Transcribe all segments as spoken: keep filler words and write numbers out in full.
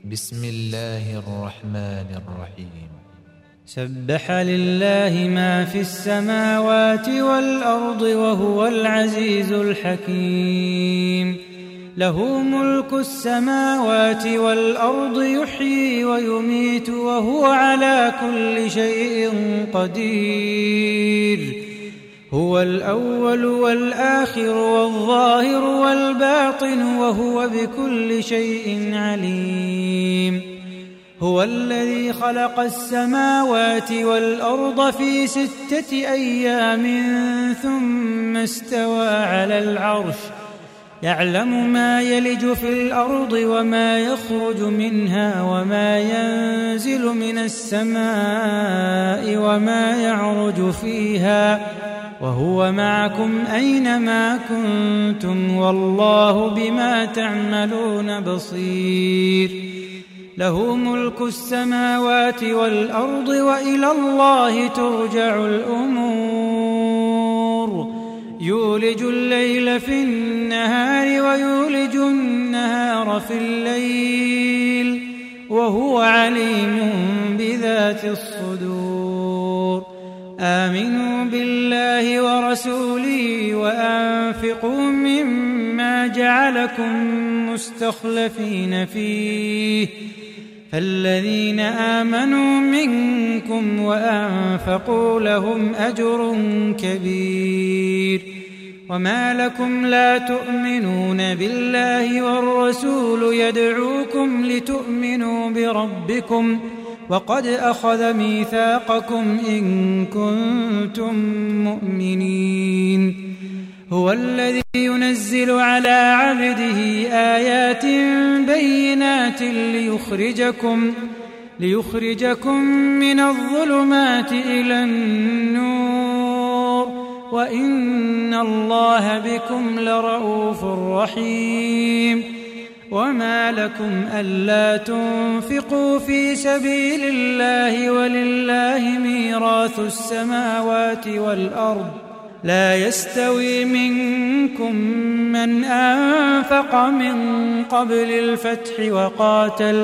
بسم الله الرحمن الرحيم. سبح لله ما في السماوات والأرض وهو العزيز الحكيم. له ملك السماوات والأرض، يحيي ويميت وهو على كل شيء قدير. هو الأول والآخر والظاهر والباطن وهو بكل شيء عليم. هو الذي خلق السماوات والأرض في ستة أيام ثم استوى على العرش، يعلم ما يلج في الأرض وما يخرج منها وما ينزل من السماء وما يعرج فيها، وهو معكم أينما كنتم والله بما تعملون بصير. له ملك السماوات والأرض وإلى الله ترجع الأمور. يولج الليل في النهار ويولج النهار في الليل وهو عليم بذات الصدور. آمنوا بالله ورسوله وأنفقوا مما جعلكم مستخلفين فيه، فالذين آمنوا منكم وأنفقوا لهم أجر كبير. وما لكم لا تؤمنون بالله والرسول يدعوكم لتؤمنوا بربكم وقد أخذ ميثاقكم إن كنتم مؤمنين. هو الذي ينزل على عبده آيات بينات ليخرجكم ليخرجكم من الظلمات إلى النور، وإن الله بكم لرءوف رحيم. وما لكم ألا تنفقوا في سبيل الله ولله ميراث السماوات والأرض، لا يستوي منكم من أنفق من قبل الفتح وقاتل،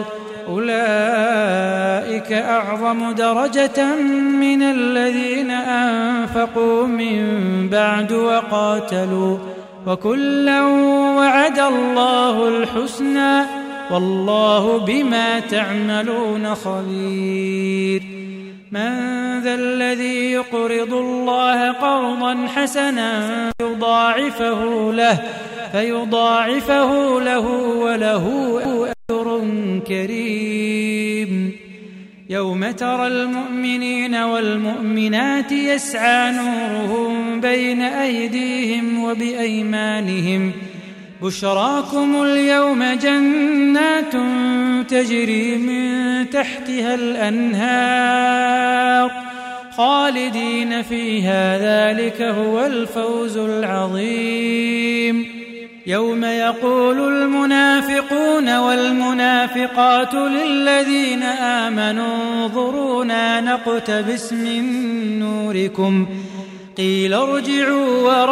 أولئك أعظم درجة من الذين أنفقوا من بعد وقاتلوا، وكلا وعد الله الحسنى والله بما تعملون خبير. من ذا الذي يقرض الله قرضا حسنا فيضاعفه له فيضاعفه له وله أجر كريم. يوم ترى المؤمنين والمؤمنات يسعى نورهم بين أيديهم وبأيمانهم، بشراكم اليوم جنات تجري من تحتها الأنهار خالدين فيها، ذلك هو الفوز العظيم. يوم يقول المنافقون والمنافقات للذين آمنوا انظرونا نقتبس من نوركم، قيل ارجعوا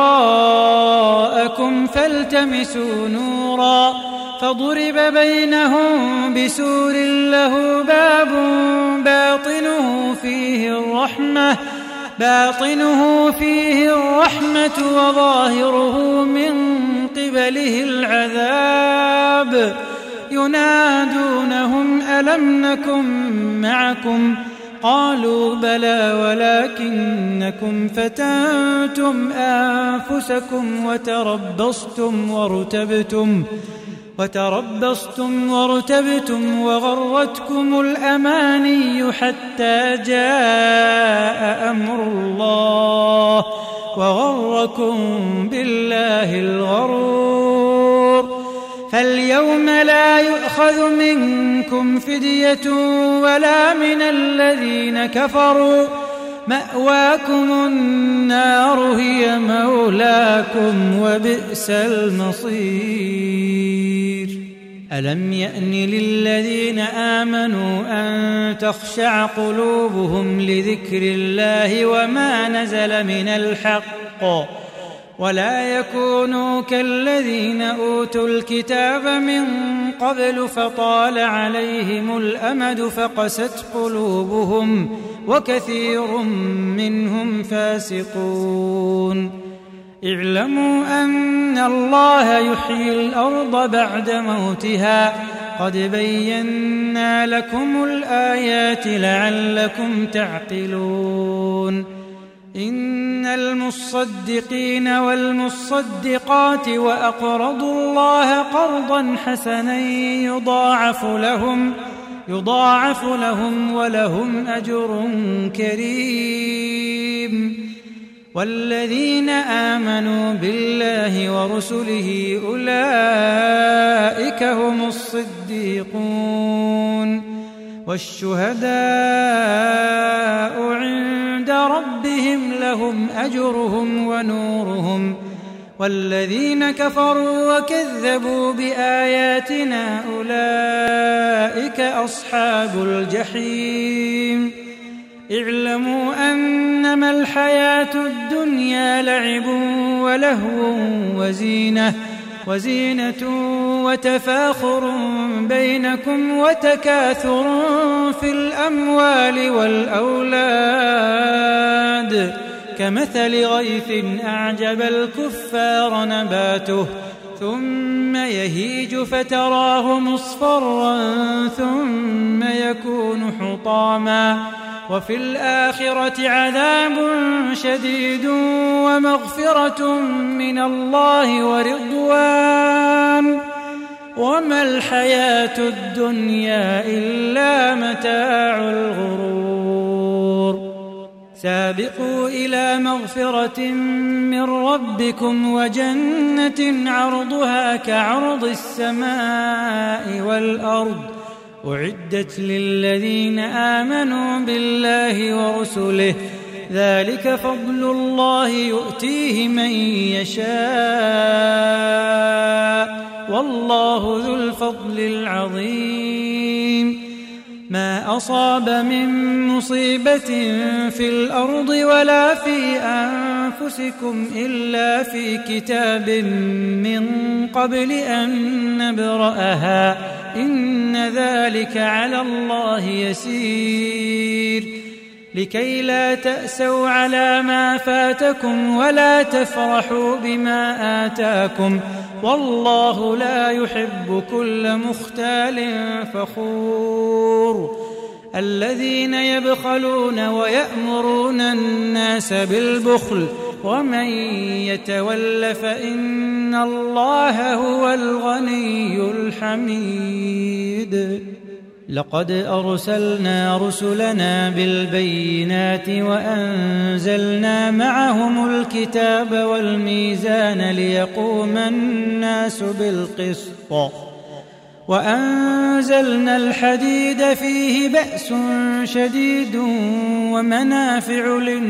وراءكم فالتمسوا نورا، فضرب بينهم بسور له باب باطنه فيه الرحمة باطنه فيه الرحمة وظاهره من قبله العذاب. ينادونهم ألم نكن معكم؟ قالوا بلى ولكنكم فتنتم أنفسكم وتربصتم وارتبتم وتربصتم وارتبتم وغرتكم الأماني حتى جاء أمر الله وغركم بالله الغرور. فاليوم لا يؤخذ منكم فدية ولا من الذين كفروا، مأواكم النار هي مولاكم وبئس المصير. ألم يأن للذين آمنوا أن تخشع قلوبهم لذكر الله وما نزل من الحق ولا يكونوا كالذين أوتوا الكتاب من قبل فطال عليهم الأمد فقست قلوبهم وكثير منهم فاسقون اعلموا أن الله يحيي الأرض بعد موتها قد بينا لكم الآيات لعلكم تعقلون إن المصدقين والمصدقات وأقرضوا الله قرضا حسنا يضاعف لهم يضاعف لهم ولهم أجر كريم والذين آمنوا بالله ورسله أولئك هم الصديقون والشهداء عند ربهم لهم أجرهم ونورهم والذين كفروا وكذبوا بآياتنا أولئك أصحاب الجحيم اعلموا أنما الحياة الدنيا لعب ولهو وزينة وزينة وتفاخر بينكم وتكاثر في الأموال والأولاد كمثل غيث أعجب الكفار نباته ثم يهيج فتراه مصفرا ثم يكون حطاما وفي الآخرة عذاب شديد ومغفرة من الله ورضوان وما الحياة الدنيا إلا متاع الغرور سابقوا إلى مغفرة من ربكم وجنة عرضها كعرض السماء والأرض أعدت للذين آمنوا بالله ورسله ذلك فضل الله يؤتيه من يشاء والله ذو الفضل العظيم ما أصاب من مصيبة في الأرض ولا في أنفسكم إلا في كتاب من قبل أن نبرأها إن ذلك على الله يسير لكي لا تأسوا على ما فاتكم ولا تفرحوا بما آتاكم والله لا يحب كل مختال فخور الذين يبخلون ويأمرون الناس بالبخل ومن يتول فإن الله هو الغني الحميد لقد أرسلنا رسلنا بالبينات وأنزلنا معهم الكتاب والميزان ليقوم الناس بالقسط وأنزلنا الحديد فيه بأس شديد ومنافع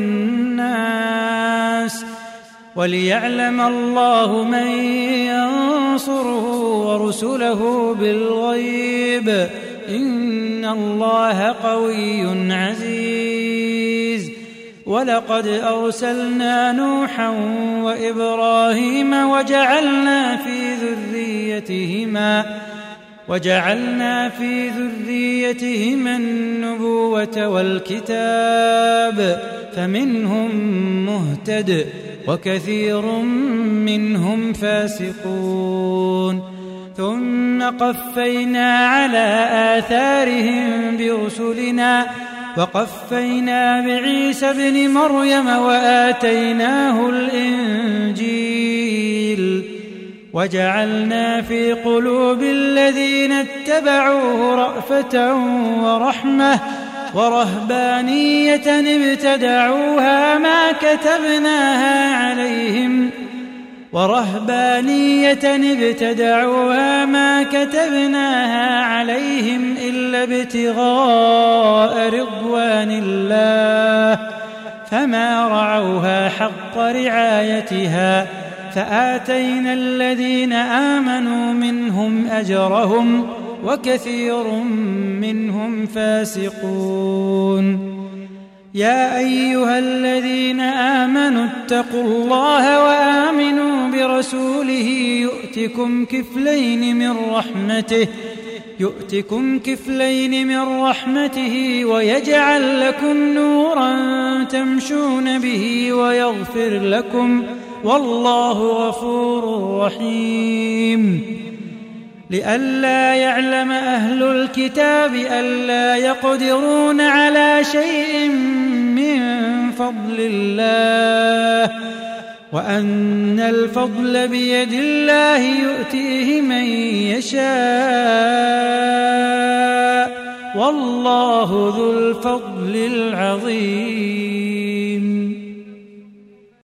للناس وليعلم الله من ينصره ورسله بالغيب إن الله قوي عزيز ولقد أرسلنا نوحا وإبراهيم وجعلنا في ذريتهما وجعلنا في ذريتهما النبوة والكتاب فمنهم مهتد وكثير منهم فاسقون ثم قفينا على آثارهم برسلنا وقفينا بعيسى ابن مريم وآتيناه الإنجيل وجعلنا في قلوب الذين اتبعوه رأفة ورحمة ورهبانية ابتدعوها ما كتبناها عليهم ورهبانية ابتدعوها ما كتبناها عليهم إلا ابتغاء رضوان الله فما رعوها حق رعايتها فآتينا الذين آمنوا منهم أجرهم وكثير منهم فاسقون يا أيها الذين آمنوا اتقوا الله وآمنوا برسوله يؤتكم كفلين من رحمته يؤتكم كفلين من رحمته ويجعل لكم نورا تمشون به ويغفر لكم والله غفور رحيم. لئلا يعلم أهل الكتاب ألا يقدرون على شيء من فضل الله وأن الفضل بيد الله يؤتيه من يشاء والله ذو الفضل العظيم.